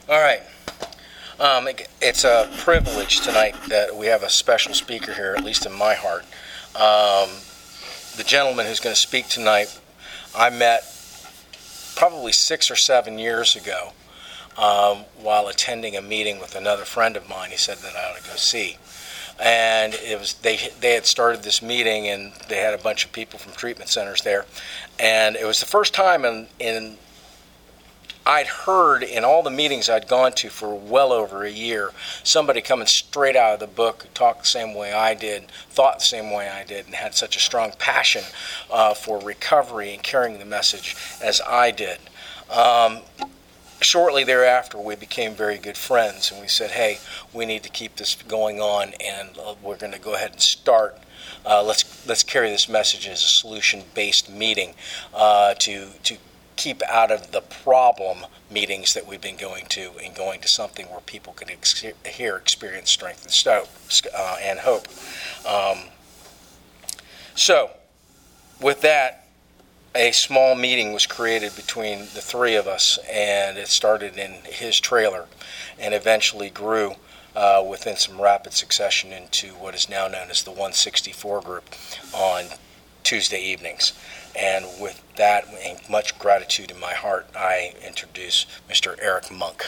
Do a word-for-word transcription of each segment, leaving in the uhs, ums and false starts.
All right. Um, it, it's a privilege tonight that we have a special speaker here, at least in my heart. Um, the gentleman who's going to speak tonight, I met probably six or seven years ago um, while attending a meeting with another friend of mine. He said that I ought to go see. And it was they they had started this meeting, and they had a bunch of people from treatment centers there. And it was the first time in, in I'd heard in all the meetings I'd gone to for well over a year, somebody coming straight out of the book, talked the same way I did, thought the same way I did, and had such a strong passion uh, for recovery and carrying the message as I did. Um, shortly thereafter, we became very good friends, and we said, hey, we need to keep this going on, and uh, we're going to go ahead and start. Uh, let's let's carry this message as a solution-based meeting uh, to to keep out of the problem meetings that we've been going to and going to something where people can ex- hear, experience strength and, sto- uh, and hope. Um, so, with that, a small meeting was created between the three of us, and it started in his trailer and eventually grew uh, within some rapid succession into what is now known as the one sixty-four group on Tuesday evenings. And with that, and much gratitude in my heart, I introduce Mister Eric Monk.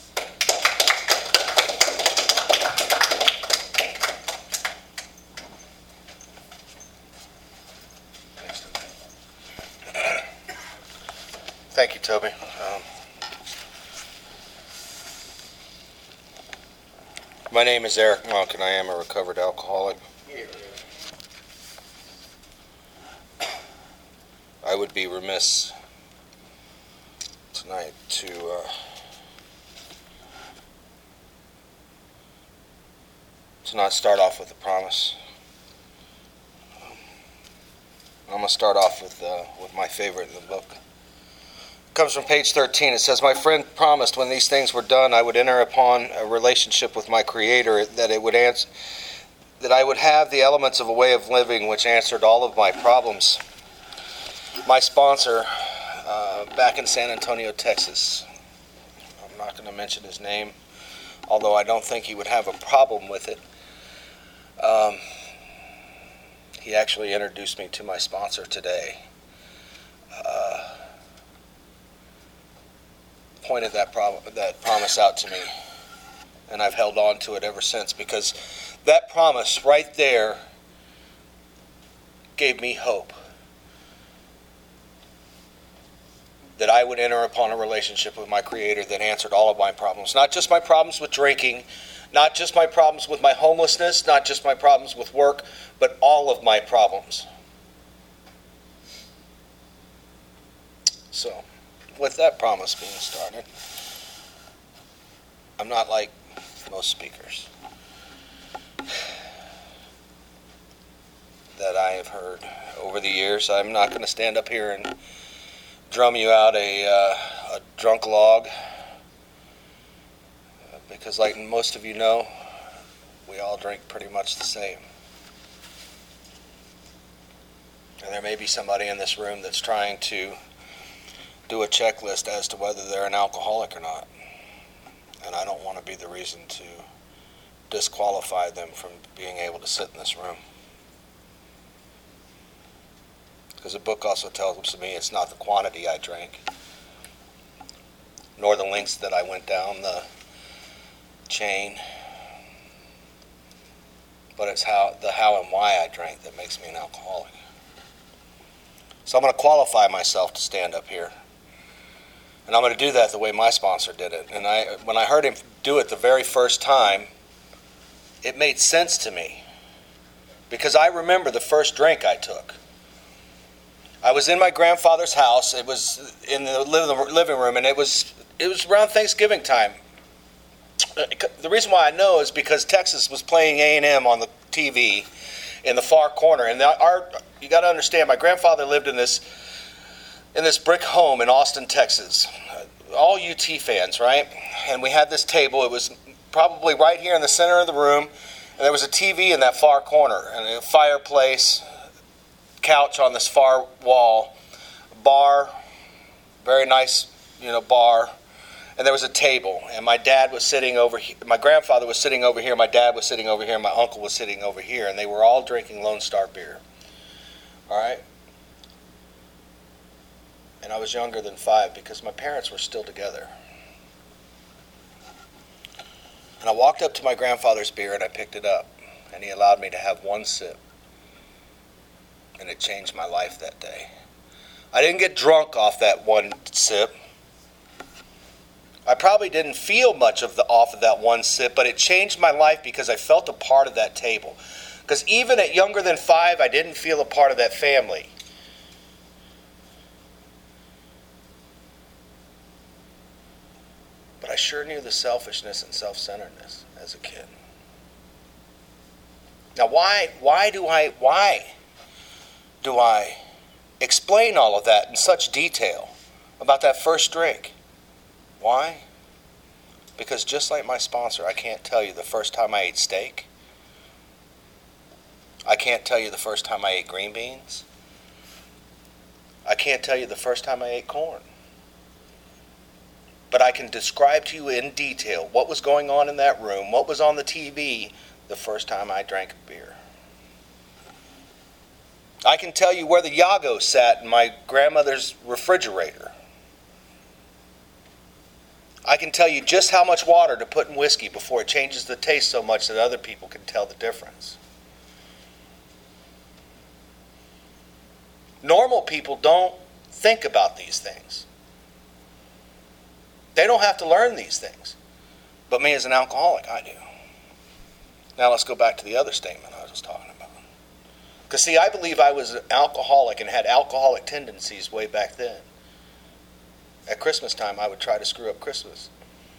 Thank you, Toby. Um, my name is Eric Monk, and I am a recovered alcoholic. I would be remiss tonight to uh, to not start off with a promise. I'm going to start off with uh, with my favorite in the book. It comes from page thirteen. It says, "My friend promised when these things were done, I would enter upon a relationship with my Creator, that it would answer, that I would have the elements of a way of living which answered all of my problems." My sponsor, uh, back in San Antonio, Texas, I'm not going to mention his name, although I don't think he would have a problem with it. Um, he actually introduced me to my sponsor today. Uh, pointed that, pro- that promise out to me, and I've held on to it ever since, because that promise right there gave me hope. That I would enter upon a relationship with my Creator that answered all of my problems. Not just my problems with drinking, not just my problems with my homelessness, not just my problems with work, but all of my problems. So, with that promise being started, I'm not like most speakers that I have heard over the years. I'm not going to stand up here and drum you out a, uh, a drunk log, because like most of you know, we all drink pretty much the same. And there may be somebody in this room that's trying to do a checklist as to whether they're an alcoholic or not. And I don't want to be the reason to disqualify them from being able to sit in this room. Because the book also tells me it's not the quantity I drank, nor the lengths that I went down the chain, but it's how the how and why I drank that makes me an alcoholic. So I'm going to qualify myself to stand up here, and I'm going to do that the way my sponsor did it. And I, when I heard him do it the very first time, it made sense to me, because I remember the first drink I took. I was in my grandfather's house. It was in the living room, and it was it was around Thanksgiving time. The reason why I know is because Texas was playing A and M on the T V in the far corner. And our you got to understand, my grandfather lived in this in this brick home in Austin, Texas. All U T fans, right? And we had this table. It was probably right here in the center of the room, and there was a T V in that far corner and a fireplace. Couch on this far wall, bar, very nice, you know, bar, And there was a table, and my dad was sitting over here. My grandfather was sitting over here. My dad was sitting over here. And my uncle was sitting over here, and they were all drinking Lone Star beer. All right? And I was younger than five because my parents were still together. And I walked up to my grandfather's beer, and I picked it up, and he allowed me to have one sip. And it changed my life that day. I didn't get drunk off that one sip. I probably didn't feel much of the off of that one sip, but it changed my life because I felt a part of that table. Because even at younger than five, I didn't feel a part of that family. But I sure knew the selfishness and self-centeredness as a kid. Now, why, why do I, why do I explain all of that in such detail about that first drink? Why? Because just like my sponsor, I can't tell you the first time I ate steak. I can't tell you the first time I ate green beans. I can't tell you the first time I ate corn. But I can describe to you in detail what was going on in that room, what was on the T V the first time I drank a beer. I can tell you where the Yago sat in my grandmother's refrigerator. I can tell you just how much water to put in whiskey before it changes the taste so much that other people can tell the difference. Normal people don't think about these things. They don't have to learn these things. But me as an alcoholic, I do. Now let's go back to the other statement I was talking about. Because see, I believe I was an alcoholic and had alcoholic tendencies way back then. At Christmas time, I would try to screw up Christmas.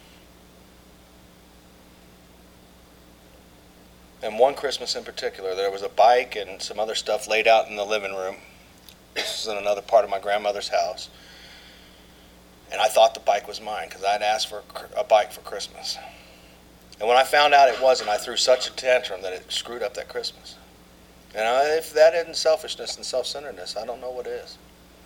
And one Christmas in particular, there was a bike and some other stuff laid out in the living room. This was in another part of my grandmother's house. And I thought the bike was mine because I'd asked for a bike for Christmas. And when I found out it wasn't, I threw such a tantrum that it screwed up that Christmas. And if that isn't selfishness and self-centeredness, I don't know what is.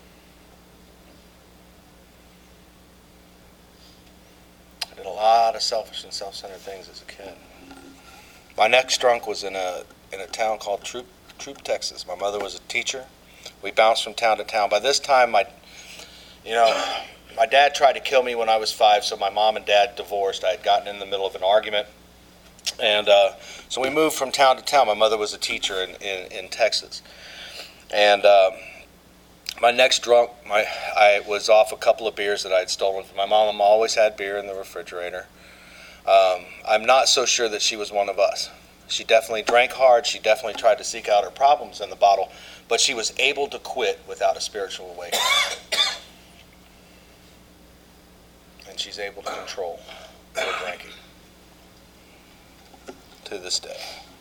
I did a lot of selfish and self-centered things as a kid. My next drunk was in a in a town called Troop, Troop, Texas. My mother was a teacher. We bounced from town to town. By this time, my, you know, my dad tried to kill me when I was five, so my mom and dad divorced. I had gotten in the middle of an argument. And uh, so we moved from town to town. My mother was a teacher in, in, in Texas. And uh, my next drunk, my I was off a couple of beers that I had stolen from my mom. Mom always had beer in the refrigerator. Um, I'm not so sure that she was one of us. She definitely drank hard. She definitely tried to seek out her problems in the bottle. But she was able to quit without a spiritual awakening. And she's able to control her drinking to this day.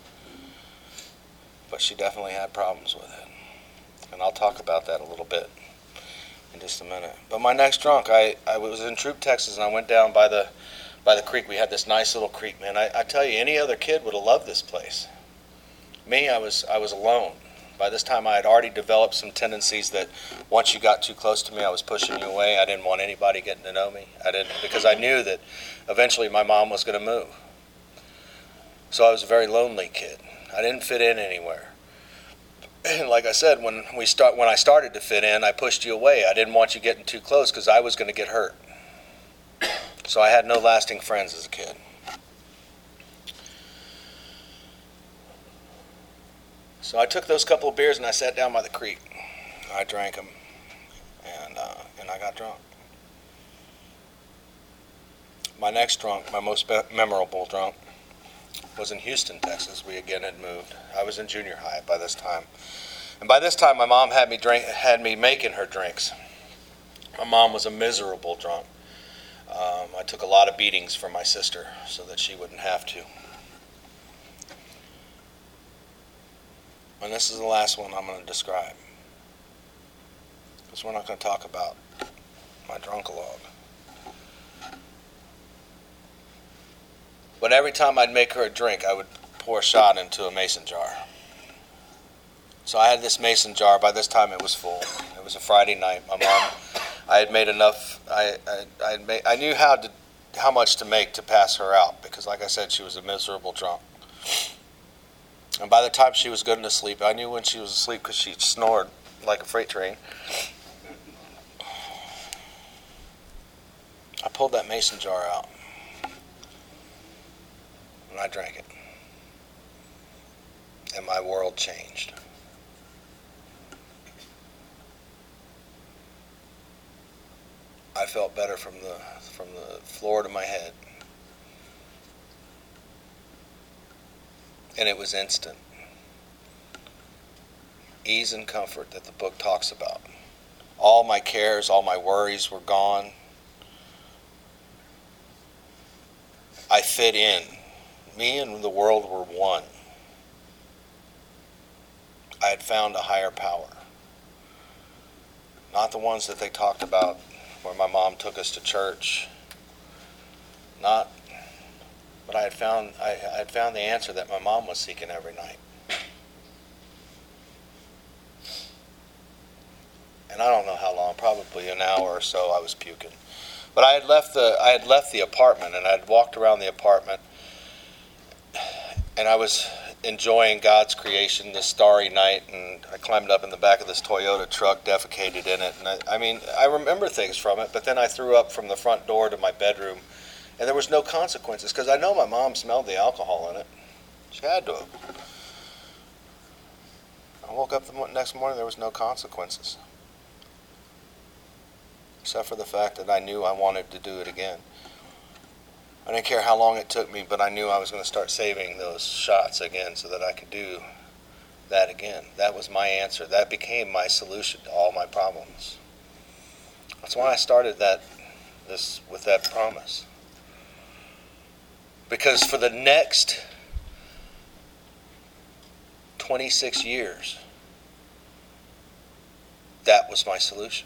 But she definitely had problems with it. And I'll talk about that a little bit in just a minute. But my next drunk, I, I was in Troop, Texas, and I went down by the by the creek. We had this nice little creek, man. I, I tell you, any other kid would have loved this place. Me, I was I was alone. By this time, I had already developed some tendencies that once you got too close to me, I was pushing you away. I didn't want anybody getting to know me. I didn't, because I knew that eventually my mom was going to move. So I was a very lonely kid. I didn't fit in anywhere. And like I said, when we start, when I started to fit in, I pushed you away. I didn't want you getting too close because I was going to get hurt. So I had no lasting friends as a kid. So I took those couple of beers and I sat down by the creek. I drank them, and uh, and I got drunk. My next drunk, my most be- memorable drunk, was in Houston, Texas. We again had moved. I was in junior high by this time, and by this time my mom had me drink, had me making her drinks. My mom was a miserable drunk. Um, I took a lot of beatings from my sister so that she wouldn't have to. And this is the last one I'm going to describe, because we're not going to talk about my drunkalogue. But every time I'd make her a drink, I would pour a shot into a mason jar. So I had this mason jar. By this time it was full. It was a Friday night. My mom, I had made enough, I I, I, had made, I knew how to how much to make to pass her out, because like I said, she was a miserable drunk. And by the time she was going to sleep, I knew when she was asleep because she snored like a freight train. I pulled that mason jar out and I drank it. And my world changed. I felt better from the from the floor to my head. And it was instant. Ease and comfort that the book talks about. All my cares, all my worries were gone. I fit in. Me and the world were one. I had found a higher power. Not the ones that they talked about where my mom took us to church. Not, but I had found I, I had found the answer that my mom was seeking every night. And I don't know how long, probably an hour or so, I was puking. But I had left the I had left the apartment and I had walked around the apartment and I was enjoying God's creation this starry night, and I climbed up in the back of this Toyota truck, defecated in it, and I, I mean, I remember things from it, but then I threw up from the front door to my bedroom, and there was no consequences, because I know my mom smelled the alcohol in it. She had to have. I woke up the next morning, there was no consequences, except for the fact that I knew I wanted to do it again. I didn't care how long it took me, but I knew I was going to start saving those shots again so that I could do that again. That was my answer. That became my solution to all my problems. That's why I started that this with that promise. Because for the next twenty-six years, that was my solution.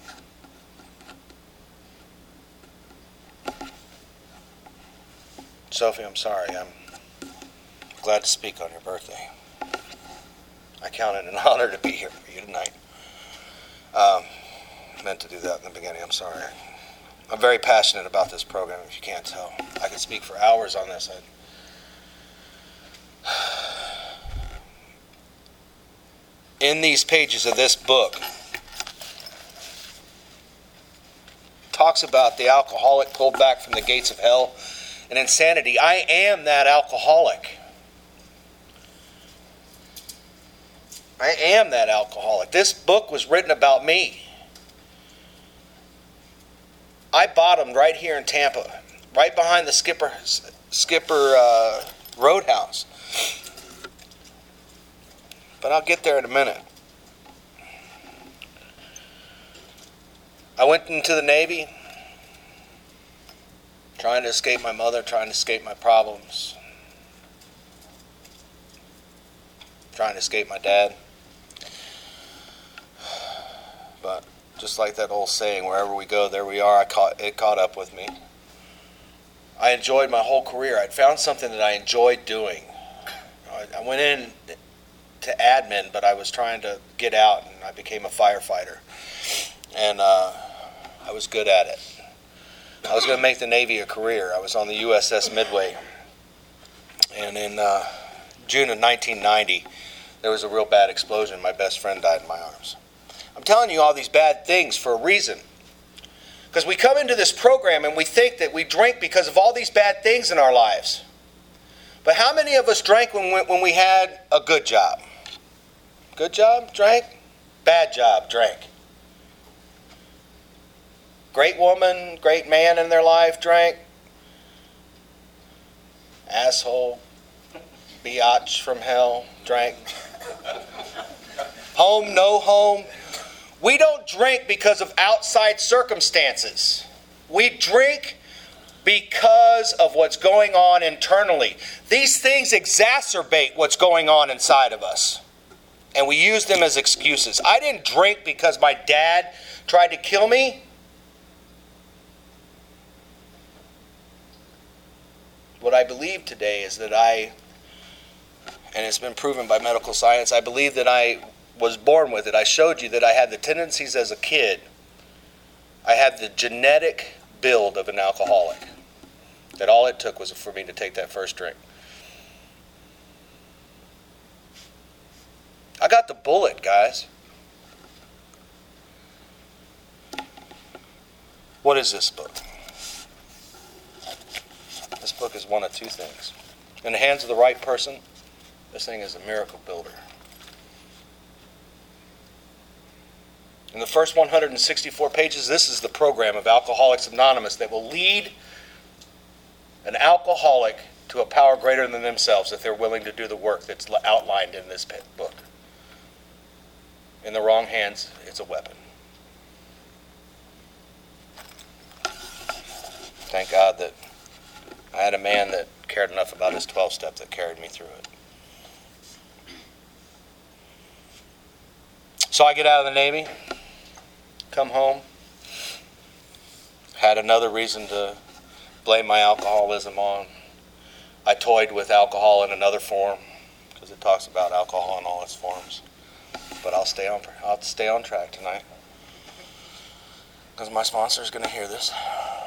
Sophie, I'm sorry. I'm glad to speak on your birthday. I count it an honor to be here for you tonight. Um, meant to do that in the beginning. I'm sorry. I'm very passionate about this program, if you can't tell. I could speak for hours on this. I'd... In these pages of this book, talks about the alcoholic pulled back from the gates of hell and insanity. I am that alcoholic. I am that alcoholic. This book was written about me. I bottomed right here in Tampa, right behind the Skipper Skipper uh, Roadhouse. But I'll get there in a minute. I went into the Navy, trying to escape my mother, trying to escape my problems, trying to escape my dad. But just like that old saying, wherever we go, there we are, I caught, it caught up with me. I enjoyed my whole career. I'd found something that I enjoyed doing. I went in to admin, but I was trying to get out, and I became a firefighter. And uh, I was good at it. I was going to make the Navy a career. I was on the U S S Midway. And in uh, June of nineteen ninety, there was a real bad explosion. My best friend died in my arms. I'm telling you all these bad things for a reason. Because we come into this program and we think that we drink because of all these bad things in our lives. But how many of us drank when we, when we had a good job? Good job, drank. Bad job, drank. Great woman, great man in their life, drank. Asshole, biatch from hell, drank. Home, no home. We don't drink because of outside circumstances. We drink because of what's going on internally. These things exacerbate what's going on inside of us. And we use them as excuses. I didn't drink because my dad tried to kill me. What I believe today is that I, and it's been proven by medical science, I believe that I was born with it. I showed you that I had the tendencies as a kid. I had the genetic build of an alcoholic. That all it took was for me to take that first drink. I got the bullet, guys. What is this book? This book is one of two things. In the hands of the right person, this thing is a miracle builder. In the first one hundred sixty-four pages, this is the program of Alcoholics Anonymous that will lead an alcoholic to a power greater than themselves if they're willing to do the work that's outlined in this book. In the wrong hands, it's a weapon. Thank God that I had a man that cared enough about his twelve-step that carried me through it. So I get out of the Navy, come home, had another reason to blame my alcoholism on. I toyed with alcohol in another form because it talks about alcohol in all its forms. But I'll stay on. I'll stay on track tonight because my sponsor is going to hear this.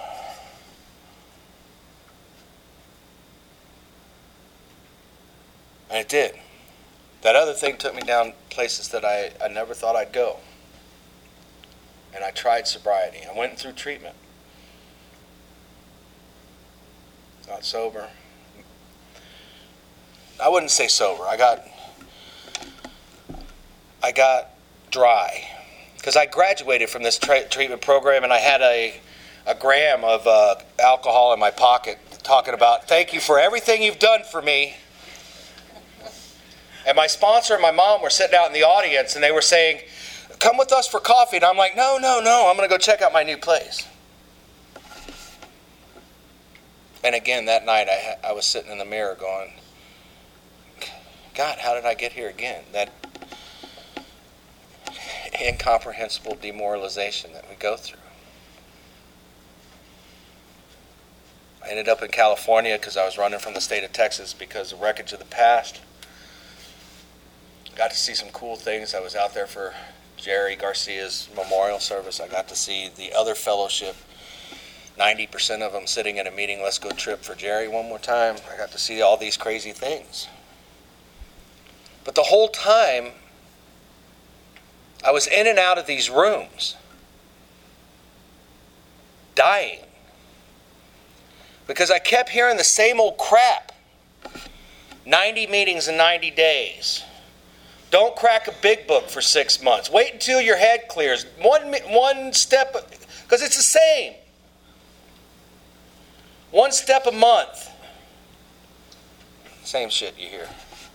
And it did. That other thing took me down places that I, I never thought I'd go. And I tried sobriety. I went through treatment. Got sober. I wouldn't say sober. I got I got dry. Because I graduated from this tra- treatment program and I had a, a gram of uh, alcohol in my pocket talking about, thank you for everything you've done for me. And my sponsor and my mom were sitting out in the audience and they were saying, come with us for coffee. And I'm like, no, no, no, I'm going to go check out my new place. And again, that night I, I was sitting in the mirror going, God, how did I get here again? That incomprehensible demoralization that we go through. I ended up in California because I was running from the state of Texas because of wreckage of the past. Got to see some cool things. I was out there for Jerry Garcia's memorial service. I got to see the other fellowship, ninety percent of them sitting in a meeting, let's go trip for Jerry one more time. I got to see all these crazy things. But the whole time, I was in and out of these rooms, dying. Because I kept hearing the same old crap. ninety meetings in ninety days. Don't crack a big book for six months. Wait until your head clears. One, one step, because it's the same. One step a month. Same shit you hear.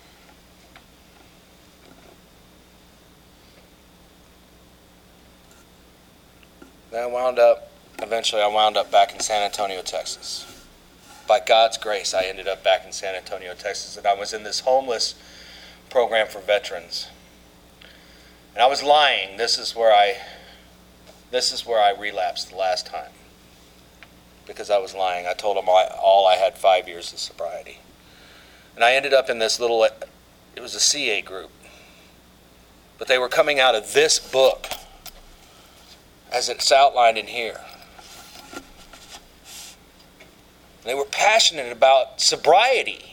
Then I wound up, eventually I wound up back in San Antonio, Texas. By God's grace, I ended up back in San Antonio, Texas, and I was in this homeless program for veterans. And I was lying. This is where I this is where I relapsed the last time. Because I was lying. I told them all I, all I had five years of sobriety. And I ended up in this little, it was a C A group. But they were coming out of this book as it's outlined in here. They were passionate about sobriety.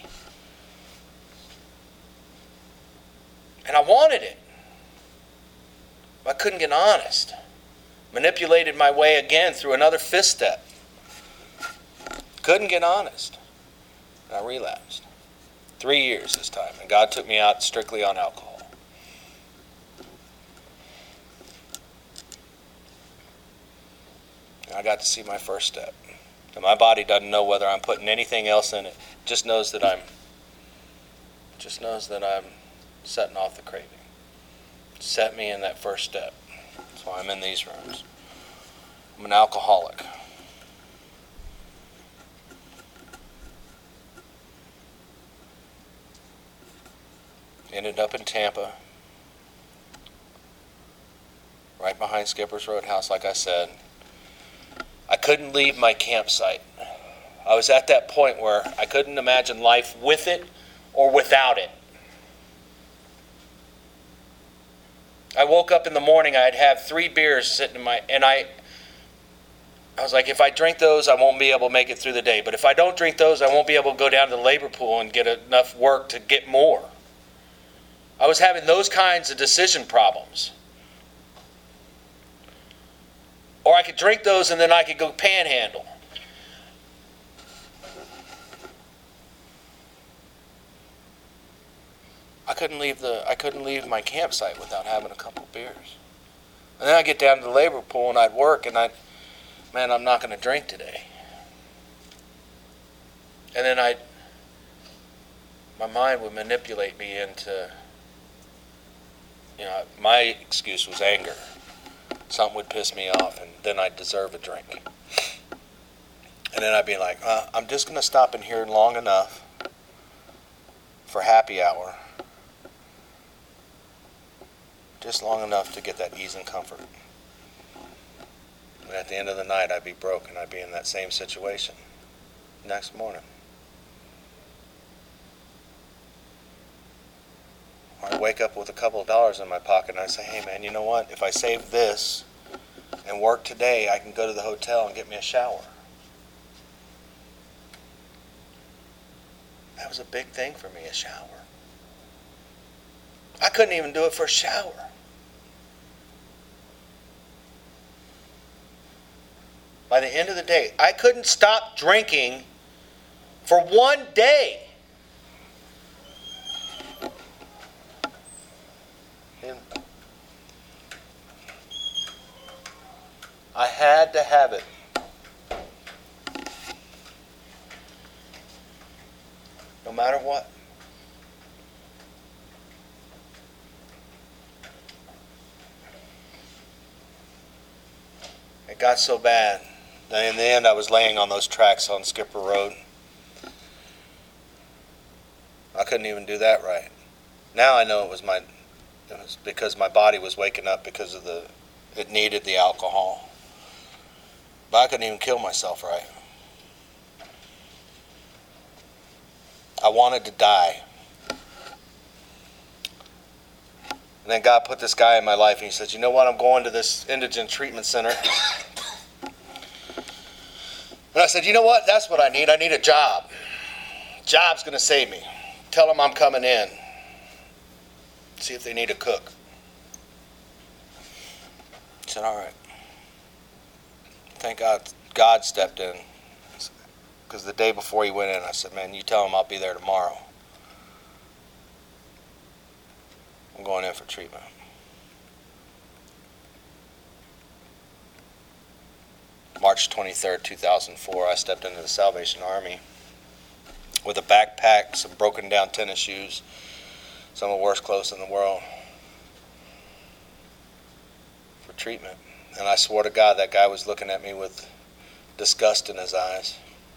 And I wanted it. I couldn't get honest. Manipulated my way again through another fifth step. Couldn't get honest. And I relapsed. Three years this time. And God took me out strictly on alcohol. And I got to see my first step. And my body doesn't know whether I'm putting anything else in it. It just knows that I'm just knows that I'm setting off the craving. Set me in that first step. That's why I'm in these rooms. I'm an alcoholic. Ended up in Tampa, right behind Skipper's Roadhouse, like I said. I couldn't leave my campsite. I was at that point where I couldn't imagine life with it or without it. I woke up in the morning, I'd have three beers sitting in my, and I, I was like, if I drink those, I won't be able to make it through the day. But if I don't drink those, I won't be able to go down to the labor pool and get enough work to get more. I was having those kinds of decision problems. Or I could drink those and then I could go panhandle. I couldn't leave the I couldn't leave my campsite without having a couple beers. And then I get down to the labor pool and I'd work and I'd, man, I'm not going to drink today. And then I, my mind would manipulate me into, you know, my excuse was anger. Something would piss me off and then I'd deserve a drink. And then I'd be like, uh, I'm just going to stop in here long enough for happy hour. Just long enough to get that ease and comfort. And at the end of the night, I'd be broke and I'd be in that same situation next morning. I'd wake up with a couple of dollars in my pocket and I'd say, hey man, you know what? If I save this and work today, I can go to the hotel and get me a shower. That was a big thing for me, a shower. I couldn't even do it for a shower. By the end of the day, I couldn't stop drinking for one day. And I had to have it. No matter what. It got so bad. In the end, I was laying on those tracks on Skipper Road. I couldn't even do that right. Now I know it was my, it was because my body was waking up because of the, it needed the alcohol. But I couldn't even kill myself right. I wanted to die. And then God put this guy in my life and he said, you know what, I'm going to this indigent treatment center. And I said, you know what? That's what I need. I need a job. Job's going to save me. Tell them I'm coming in. See if they need a cook. I said, all right. Thank God God stepped in. Because the day before he went in, I said, man, you tell him I'll be there tomorrow. I'm going in for treatment. March twenty-third, two thousand four, I stepped into the Salvation Army with a backpack, some broken down tennis shoes, some of the worst clothes in the world for treatment. And I swore to God that guy was looking at me with disgust in his eyes.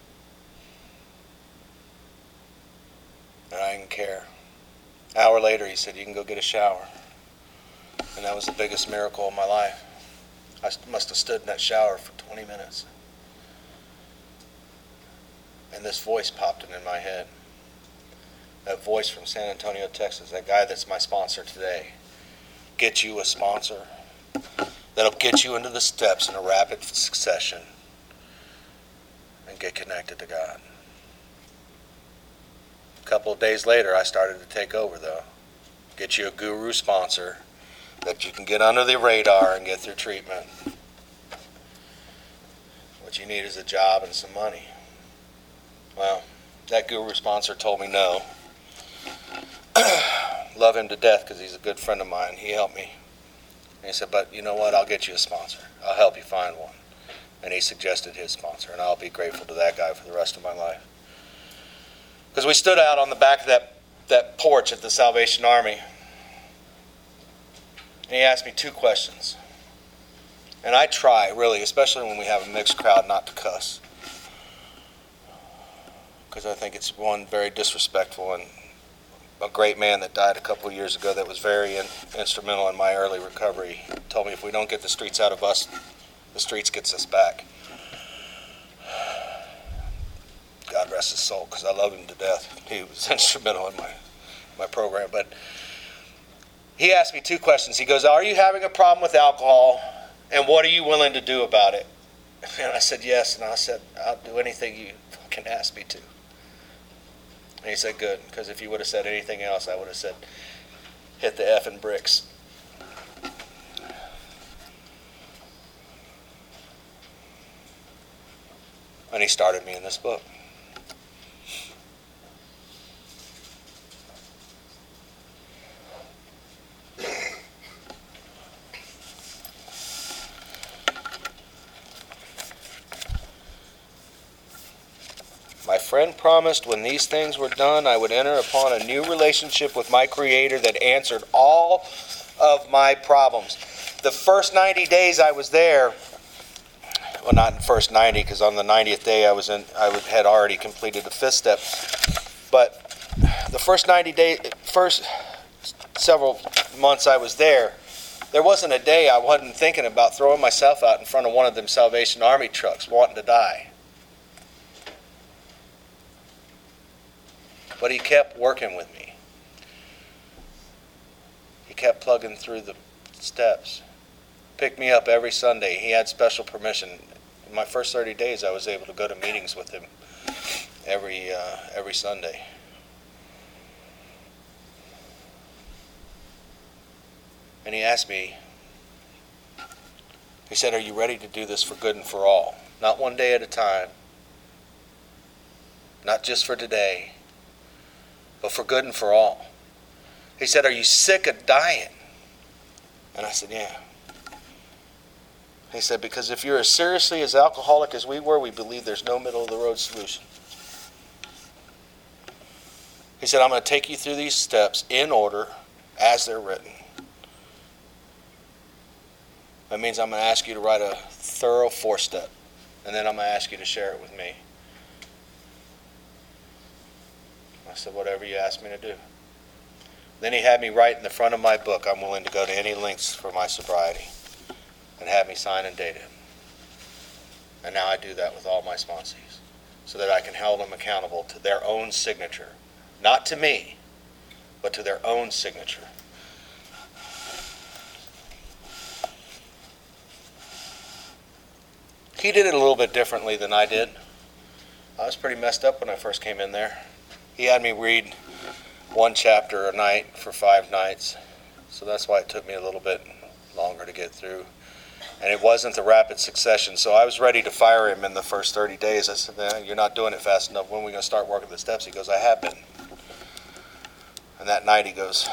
And I didn't care. An hour later, he said, you can go get a shower. And that was the biggest miracle of my life. I must have stood in that shower for twenty minutes. And this voice popped in my head. That voice from San Antonio, Texas, that guy that's my sponsor today. Get you a sponsor that'll get you into the steps in a rapid succession and get connected to God. A couple of days later, I started to take over, though. Get you a guru sponsor that you can get under the radar and get through treatment. What you need is a job and some money. Well, that guru sponsor told me no. Love him to death because he's a good friend of mine. He helped me. And he said, but you know what? I'll get you a sponsor. I'll help you find one. And he suggested his sponsor, and I'll be grateful to that guy for the rest of my life. Because we stood out on the back of that, that porch at the Salvation Army. And he asked me two questions. And I try, really, especially when we have a mixed crowd, not to cuss. Because I think it's, one, very disrespectful. And a great man that died a couple of years ago that was very in, instrumental in my early recovery told me if we don't get the streets out of us, the streets gets us back. God rest his soul, because I love him to death. He was instrumental in my, my program. But he asked me two questions. He goes, are you having a problem with alcohol, and what are you willing to do about it? And I said, yes. And I said, I'll do anything you fucking ask me to. And he said, good, because if you would have said anything else, I would have said, hit the effing bricks. And he started me in this book. My friend promised when these things were done, I would enter upon a new relationship with my Creator that answered all of my problems. The first ninety days I was there, well, not in the first ninety, because on the ninetieth day I was in, I would, had already completed the fifth step. But the first ninety days, first several months I was there, there wasn't a day I wasn't thinking about throwing myself out in front of one of them Salvation Army trucks, wanting to die. But he kept working with me. He kept plugging through the steps. Picked me up every Sunday. He had special permission. In my first thirty days, I was able to go to meetings with him every uh, every Sunday. And he asked me, he said, are you ready to do this for good and for all? Not one day at a time. Not just for today, but for good and for all. He said, are you sick of dying? And I said, yeah. He said, because if you're as seriously as alcoholic as we were, we believe there's no middle of the road solution. He said, I'm going to take you through these steps in order as they're written. That means I'm going to ask you to write a thorough four-step, and then I'm going to ask you to share it with me. I said, whatever you ask me to do. Then he had me write in the front of my book, I'm willing to go to any lengths for my sobriety, and had me sign and date it. And now I do that with all my sponsees, so that I can hold them accountable to their own signature. Not to me, but to their own signature. He did it a little bit differently than I did. I was pretty messed up when I first came in there. He had me read one chapter a night for five nights. So that's why it took me a little bit longer to get through. And it wasn't the rapid succession. So I was ready to fire him in the first thirty days. I said, nah, you're not doing it fast enough. When are we going to start working the steps? He goes, I have been. And that night he goes,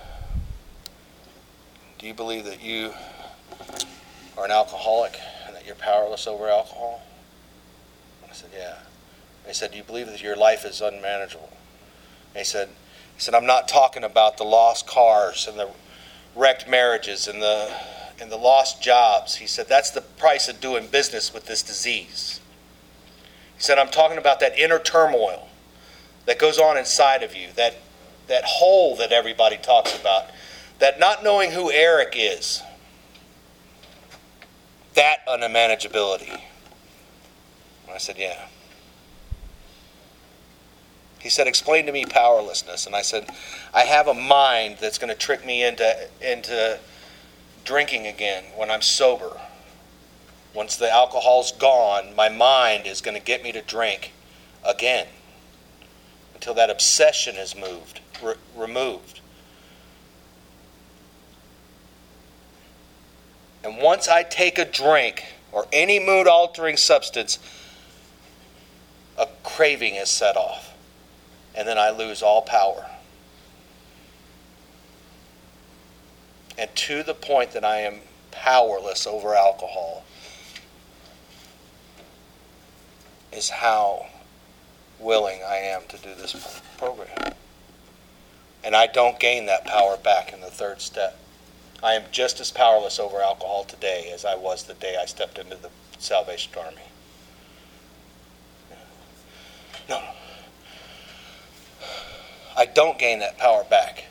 do you believe that you are an alcoholic and that you're powerless over alcohol? I said, yeah. And he said, do you believe that your life is unmanageable? And he said, he said, I'm not talking about the lost cars and the wrecked marriages and the and the lost jobs. He said, that's the price of doing business with this disease. He said, I'm talking about that inner turmoil that goes on inside of you, that that hole that everybody talks about, that not knowing who Eric is, that unmanageability. And I said, yeah. He said, explain to me powerlessness. And I said, I have a mind that's going to trick me into into drinking again when I'm sober. Once the alcohol's gone, my mind is going to get me to drink again until that obsession is moved, re- removed. And once I take a drink or any mood-altering substance, a craving is set off. And then I lose all power. And to the point that I am powerless over alcohol is how willing I am to do this program. And I don't gain that power back in the third step. I am just as powerless over alcohol today as I was the day I stepped into the Salvation Army. No, no. I don't gain that power back.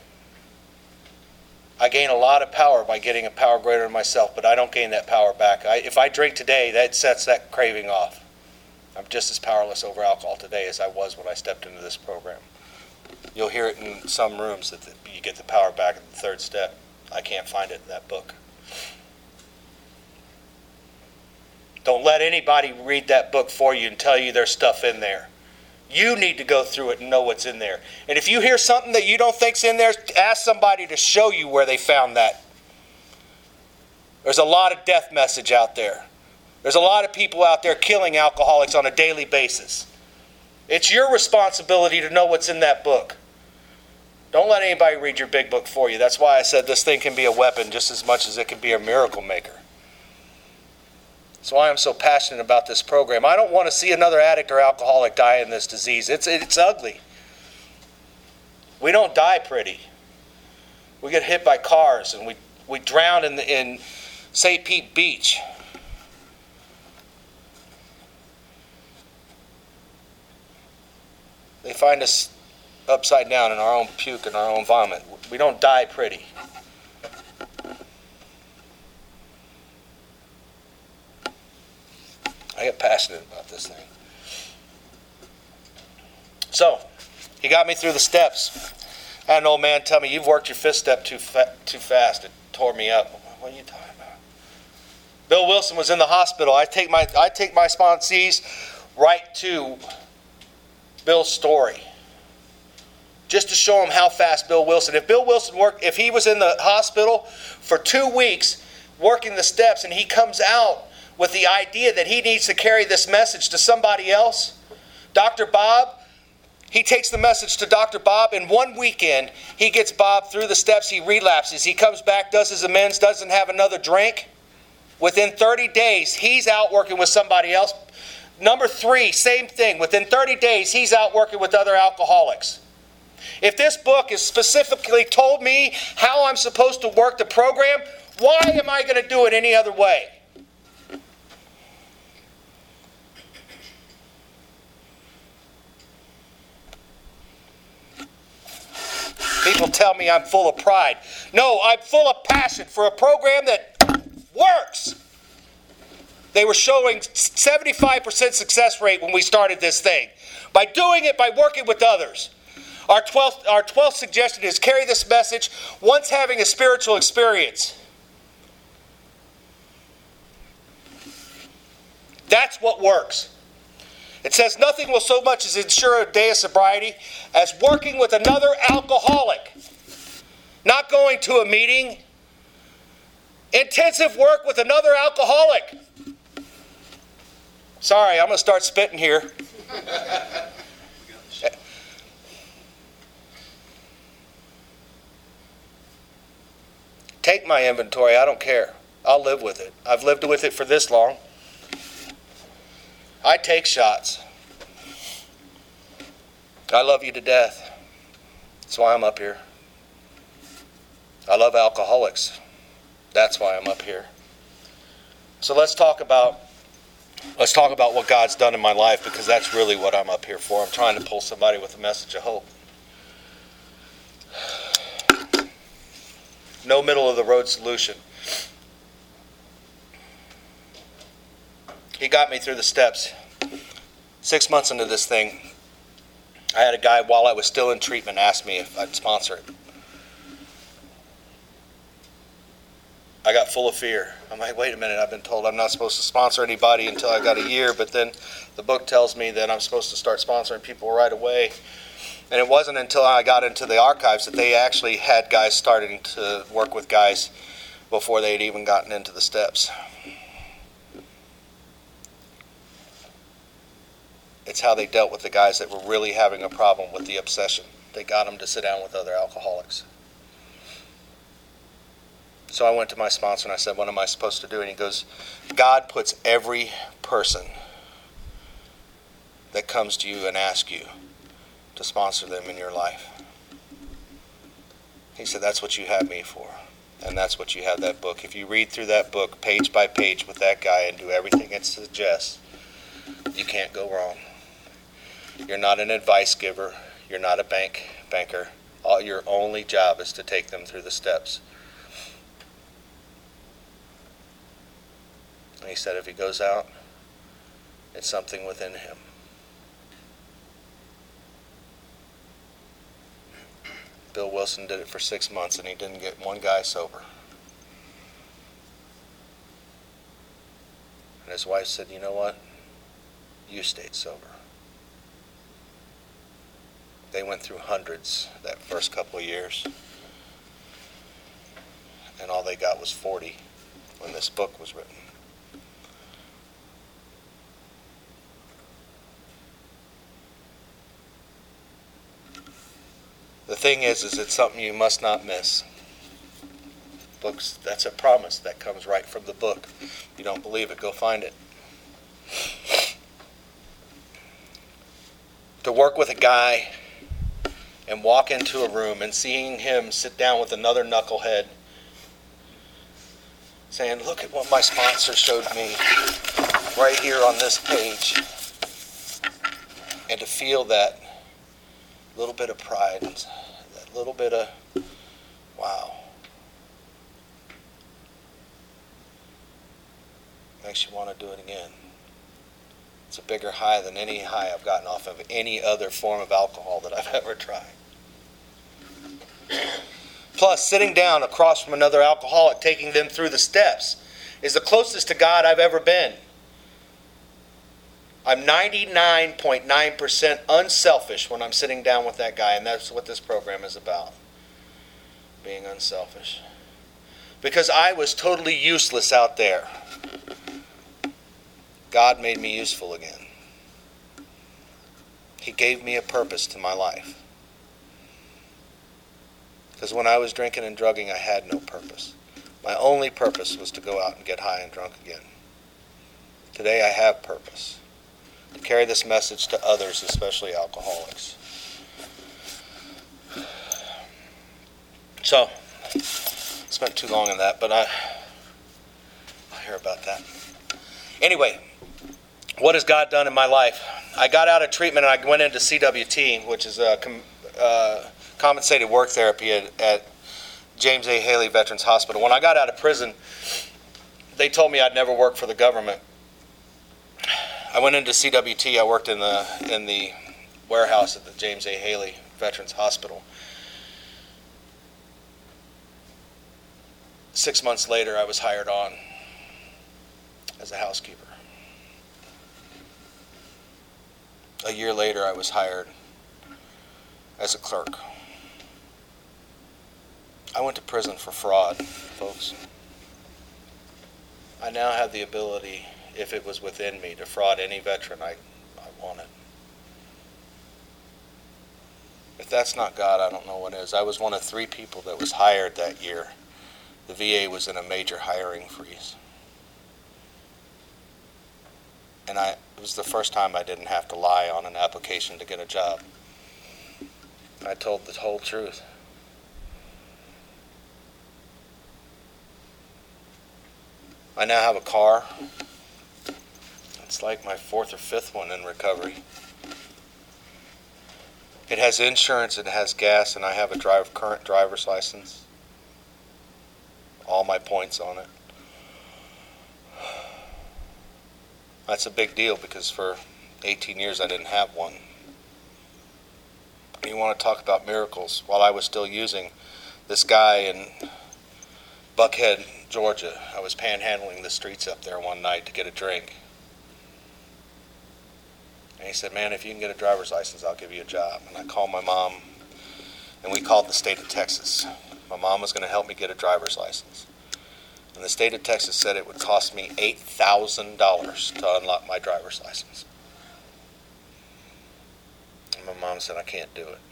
I gain a lot of power by getting a power greater than myself, but I don't gain that power back. I, if I drink today, that sets that craving off. I'm just as powerless over alcohol today as I was when I stepped into this program. You'll hear it in some rooms that the, you get the power back in the third step. I can't find it in that book. Don't let anybody read that book for you and tell you there's stuff in there. You need to go through it and know what's in there. And if you hear something that you don't think's in there, ask somebody to show you where they found that. There's a lot of death message out there. There's a lot of people out there killing alcoholics on a daily basis. It's your responsibility to know what's in that book. Don't let anybody read your big book for you. That's why I said this thing can be a weapon just as much as it can be a miracle maker. That's why I'm so passionate about this program. I don't want to see another addict or alcoholic die in this disease. It's, it's ugly. We don't die pretty. We get hit by cars and we, we drown in, the, in Saint Pete Beach. They find us upside down in our own puke and our own vomit. We don't die pretty. I get passionate about this thing. So, he got me through the steps. I had an old man tell me, you've worked your fifth step too fa- too fast. It tore me up. What are you talking about? Bill Wilson was in the hospital. I take my I take my sponsees right to Bill's story, just to show them how fast Bill Wilson. If Bill Wilson worked, if he was in the hospital for two weeks working the steps, and he comes out with the idea that he needs to carry this message to somebody else, Doctor Bob, he takes the message to Doctor Bob. In one weekend, he gets Bob through the steps. He relapses. He comes back, does his amends, doesn't have another drink. Within thirty days, he's out working with somebody else. Number three, same thing. Within thirty days, he's out working with other alcoholics. If this book has specifically told me how I'm supposed to work the program, why am I going to do it any other way? People tell me I'm full of pride. No, I'm full of passion for a program that works. They were showing seventy-five percent success rate when we started this thing. By doing it, by working with others. Our twelfth, our twelfth suggestion is carry this message once having a spiritual experience. That's what works. It says nothing will so much as ensure a day of sobriety as working with another alcoholic. Not going to a meeting. Intensive work with another alcoholic. Sorry, I'm going to start spitting here. Take my inventory. I don't care. I'll live with it. I've lived with it for this long. I take shots. I love you to death. That's why I'm up here. I love alcoholics. That's why I'm up here. So let's talk about let's talk about what God's done in my life, because that's really what I'm up here for. I'm trying to pull somebody with a message of hope. No middle of the road solution. He got me through the steps. Six months into this thing, I had a guy, while I was still in treatment, ask me if I'd sponsor it. I got full of fear. I'm like, wait a minute, I've been told I'm not supposed to sponsor anybody until I got a year, but then the book tells me that I'm supposed to start sponsoring people right away. And it wasn't until I got into the archives that they actually had guys starting to work with guys before they'd even gotten into the steps. It's how they dealt with the guys that were really having a problem with the obsession. They got them to sit down with other alcoholics. So I went to my sponsor and I said, what am I supposed to do? And he goes, God puts every person that comes to you and asks you to sponsor them in your life. He said, that's what you have me for. And that's what you have that book. If you read through that book page by page with that guy and do everything it suggests, you can't go wrong. You're not an advice giver. You're not a bank banker. All, your only job is to take them through the steps. And he said if he goes out, it's something within him. Bill Wilson did it for six months and he didn't get one guy sober. And his wife said, you know what? You stayed sober. They went through hundreds that first couple of years. And all they got was forty when this book was written. The thing is, is it's something you must not miss. Books, that's a promise that comes right from the book. If you don't believe it, go find it. To work with a guy and walk into a room and seeing him sit down with another knucklehead saying, look at what my sponsor showed me right here on this page. And to feel that little bit of pride, that little bit of, wow. Makes you want to do it again. It's a bigger high than any high I've gotten off of any other form of alcohol that I've ever tried. Plus, sitting down across from another alcoholic, taking them through the steps, is the closest to God I've ever been. I'm ninety-nine point nine percent unselfish when I'm sitting down with that guy, and that's what this program is about. Being unselfish. Because I was totally useless out there. God made me useful again. He gave me a purpose to my life. Because when I was drinking and drugging, I had no purpose. My only purpose was to go out and get high and drunk again. Today I have purpose. To carry this message to others, especially alcoholics. So, I spent too long on that, but I, I'll hear about that. Anyway, what has God done in my life? I got out of treatment and I went into C W T, which is a com, uh, compensated work therapy at, at James A. Haley Veterans Hospital. When I got out of prison, they told me I'd never work for the government. I went into C W T. I worked in the in the warehouse at the James A. Haley Veterans Hospital. Six months later, I was hired on as a housekeeper. A year later, I was hired as a clerk. I went to prison for fraud, folks. I now have the ability, if it was within me, to fraud any veteran I, I wanted. If that's not God, I don't know what is. I was one of three people that was hired that year. The V A was in a major hiring freeze. And I, it was the first time I didn't have to lie on an application to get a job. I told the whole truth. I now have a car. It's like my fourth or fifth one in recovery. It has insurance, it has gas, and I have a drive, current driver's license. All my points on it. That's a big deal because for eighteen years I didn't have one. And you want to talk about miracles. While I was still using, this guy in Buckhead, Georgia, I was panhandling the streets up there one night to get a drink. And he said, man, if you can get a driver's license, I'll give you a job. And I called my mom, and we called the state of Texas. My mom was going to help me get a driver's license. And the state of Texas said it would cost me eight thousand dollars to unlock my driver's license. And my mom said, I can't do it.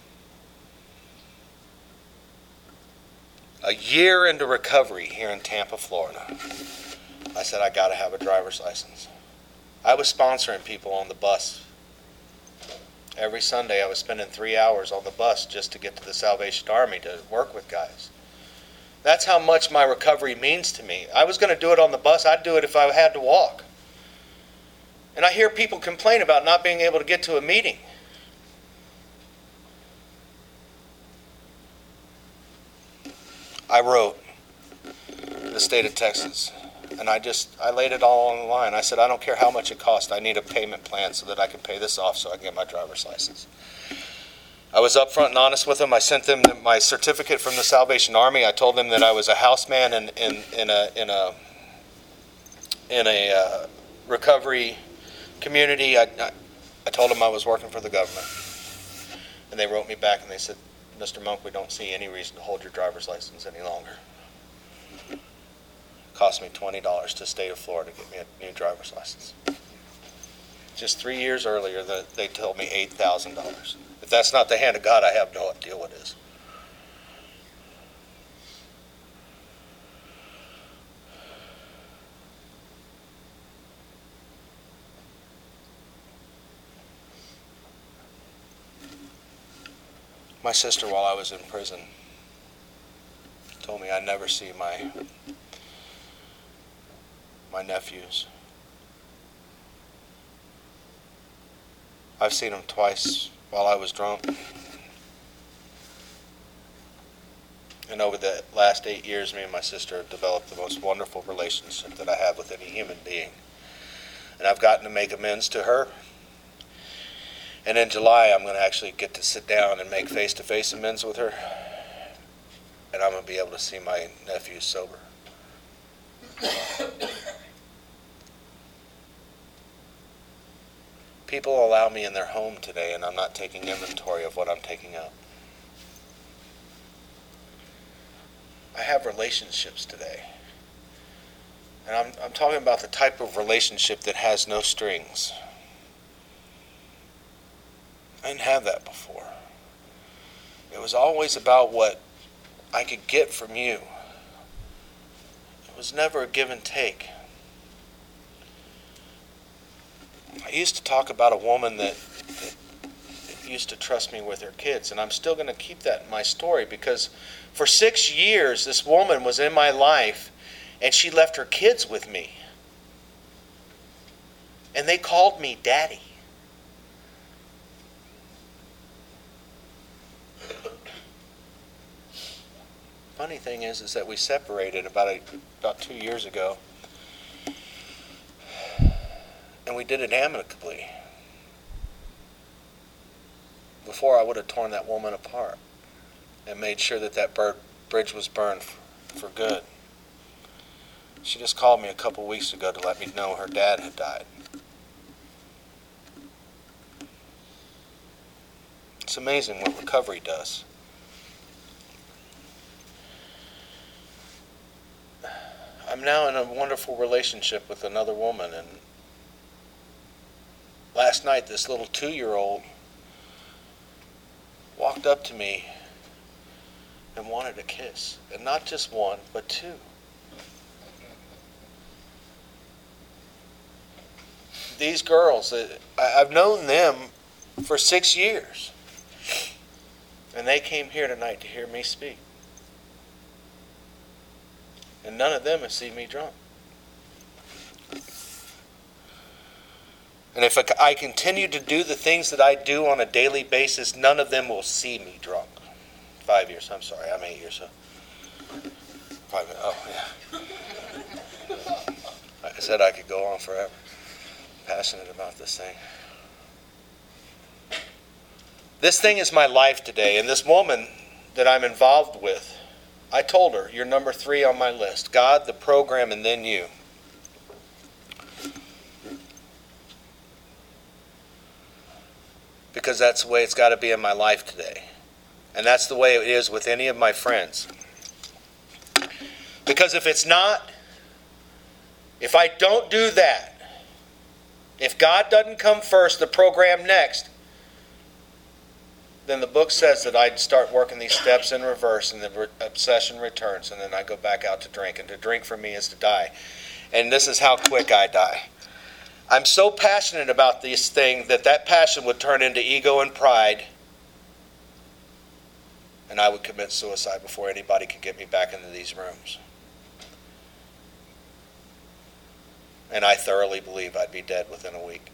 A year into recovery here in Tampa, Florida, I said, I got to have a driver's license. I was sponsoring people on the bus. Every Sunday I was spending three hours on the bus just to get to the Salvation Army to work with guys. That's how much my recovery means to me. I was going to do it on the bus. I'd do it if I had to walk. And I hear people complain about not being able to get to a meeting. I wrote the state of Texas, and I just, I laid it all on the line. I said, I don't care how much it costs. I need a payment plan so that I can pay this off so I can get my driver's license. I was upfront and honest with them. I sent them my certificate from the Salvation Army. I told them that I was a houseman in, in, in a in a in a uh, recovery community. I, I, I told them I was working for the government. And they wrote me back and they said, Mister Monk, we don't see any reason to hold your driver's license any longer. It cost me twenty dollars to state of Florida to get me a new driver's license. Just three years earlier, they told me eight thousand dollars. If that's not the hand of God, I have no idea what is. My sister, while I was in prison, told me I'd never see my my nephews. I've seen them twice while I was drunk. And over the last eight years, me and my sister have developed the most wonderful relationship that I have with any human being. And I've gotten to make amends to her. And in July, I'm going to actually get to sit down and make face-to-face amends with her. And I'm going to be able to see my nephew sober. People allow me in their home today, and I'm not taking inventory of what I'm taking out. I have relationships today. And I'm, I'm talking about the type of relationship that has no strings. I didn't have that before. It was always about what I could get from you. It was never a give and take. I used to talk about a woman that, that, that used to trust me with her kids, and I'm still going to keep that in my story because for six years this woman was in my life and she left her kids with me. And they called me Daddy. Funny thing is, is that we separated about a, about two years ago, and we did it amicably. Before, I would have torn that woman apart and made sure that that bird, bridge was burned for, for good. She just called me a couple weeks ago to let me know her dad had died. It's amazing what recovery does. I'm now in a wonderful relationship with another woman, and last night this little two-year-old walked up to me and wanted a kiss. And not just one, but two. These girls, I've known them for six years. And they came here tonight to hear me speak. And none of them have seen me drunk. And if I continue to do the things that I do on a daily basis, none of them will see me drunk. Five years, I'm sorry, I'm eight years old. Five, oh, yeah. Like I said, I could go on forever. Passionate about this thing. This thing is my life today, and this woman that I'm involved with, I told her, you're number three on my list. God, the program, and then you. Because that's the way it's got to be in my life today. And that's the way it is with any of my friends. Because if it's not, if I don't do that, if God doesn't come first, the program next, then the book says that I'd start working these steps in reverse and the re- obsession returns, and then I go back out to drink. And to drink for me is to die. And this is how quick I die. I'm so passionate about this thing that that passion would turn into ego and pride, and I would commit suicide before anybody could get me back into these rooms. And I thoroughly believe I'd be dead within a week.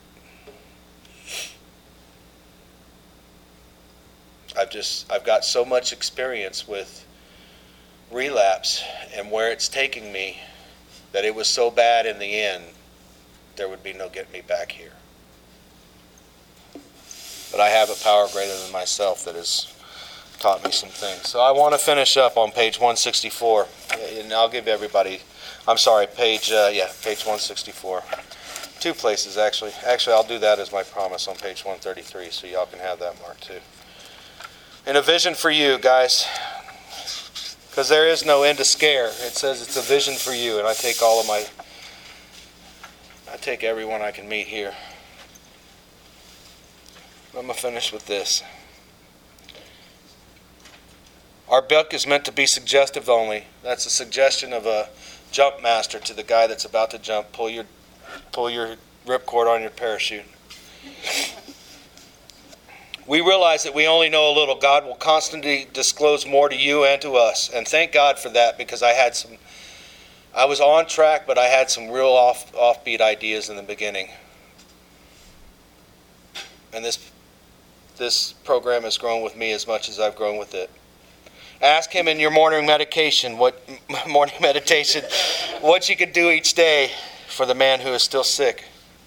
I've just, I've got so much experience with relapse and where it's taking me that it was so bad in the end, there would be no getting me back here. But I have a power greater than myself that has taught me some things. So I want to finish up on page one sixty-four, and I'll give everybody I'm sorry, page, uh, yeah, page one sixty-four. Two places, actually. Actually, I'll do that as my promise on page one thirty-three, so y'all can have that mark too. And a vision for you, guys, because there is no end to scare. It says it's a vision for you, and I take all of my, I take everyone I can meet here. I'm going to finish with this. Our book is meant to be suggestive only. That's a suggestion of a jump master to the guy that's about to jump. Pull your, pull your ripcord on your parachute. We realize that we only know a little. God will constantly disclose more to you and to us. And thank God for that, because I had some, I was on track, but I had some real off, offbeat ideas in the beginning. And this, this program has grown with me as much as I've grown with it. Ask him in your morning medication, what morning meditation, what you could do each day for the man who is still sick.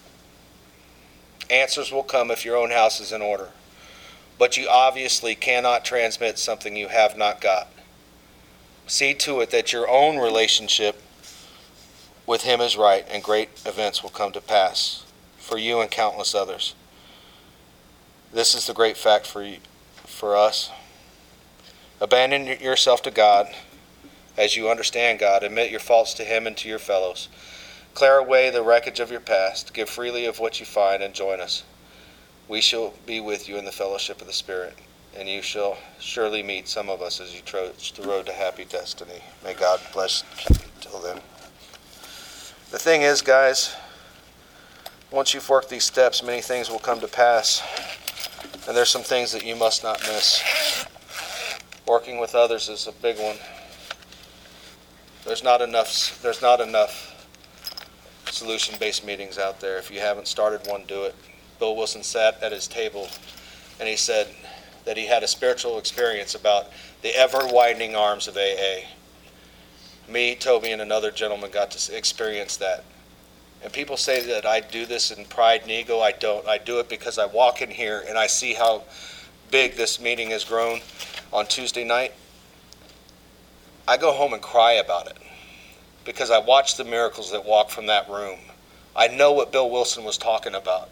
Answers will come if your own house is in order. But you obviously cannot transmit something you have not got. See to it that your own relationship with him is right, and great events will come to pass for you and countless others. This is the great fact for you, for us. Abandon yourself to God as you understand God. Admit your faults to him and to your fellows. Clear away the wreckage of your past. Give freely of what you find and join us. We shall be with you in the fellowship of the Spirit, and you shall surely meet some of us as you trudge the road to happy destiny. May God bless you till then. The thing is, guys, once you've worked these steps, many things will come to pass, and there's some things that you must not miss. Working with others is a big one. There's not enough, there's not enough solution-based meetings out there. If you haven't started one, do it. Bill Wilson sat at his table and he said that he had a spiritual experience about the ever-widening arms of A A. Me, Toby, and another gentleman got to experience that. And people say that I do this in pride and ego. I don't. I do it because I walk in here and I see how big this meeting has grown on Tuesday night. I go home and cry about it because I watch the miracles that walk from that room. I know what Bill Wilson was talking about.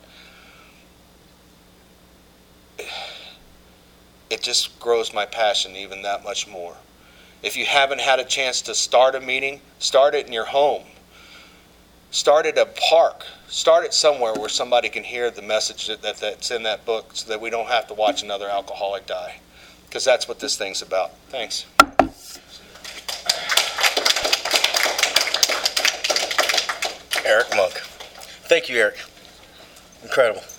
It just grows my passion even that much more. If you haven't had a chance to start a meeting, start it in your home. Start at a park. Start it somewhere where somebody can hear the message that, that that's in that book, so that we don't have to watch another alcoholic die. Because that's what this thing's about. Thanks. Eric Monk. Thank you, Eric. Incredible.